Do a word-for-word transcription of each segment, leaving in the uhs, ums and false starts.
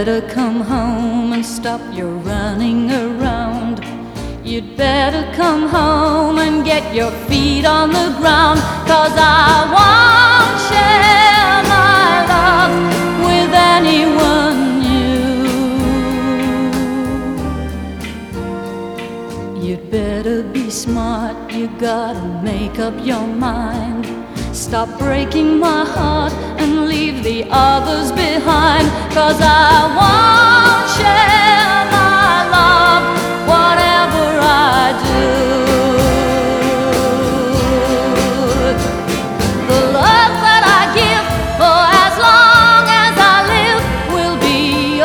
better come home and stop your running around. You'd better come home and get your feet on the ground, 'cause I won't share my love with anyone new. You'd better be smart, you gotta make up your mind. Stop breaking my heart and leave the others behind, 'cause I won't share my love whatever I do. The love that I give for as long as I live will be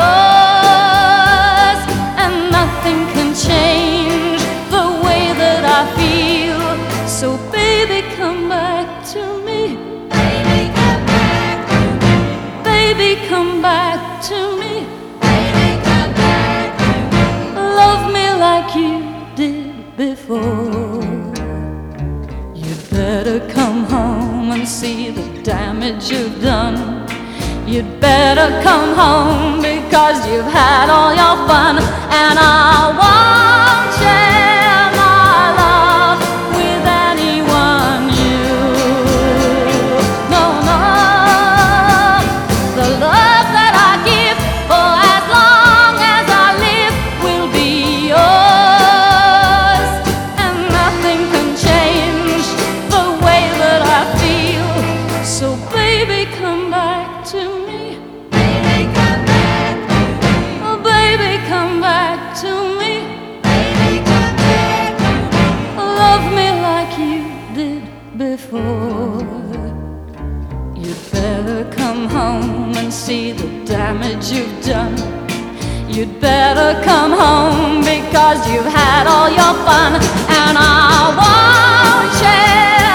yours, and nothing can change the way that I feel. So baby, come back to me. Baby, come back to me. Baby, come back to me. Baby, come back to me. Love me like you did before. You'd better come home and see the damage you've done. You'd better come home because you've had all your fun, and I won't share my love with anyone new. No, no. The love that I give for as long as I live will be yours, and nothing can change the way that I feel. So baby, come back to me. Baby, come back to me. Oh baby, come back to me. Baby, come back to me. Love me like you did before. You'd better come home and see the damage you've done. You'd better come home because you've had all your fun, and I won't share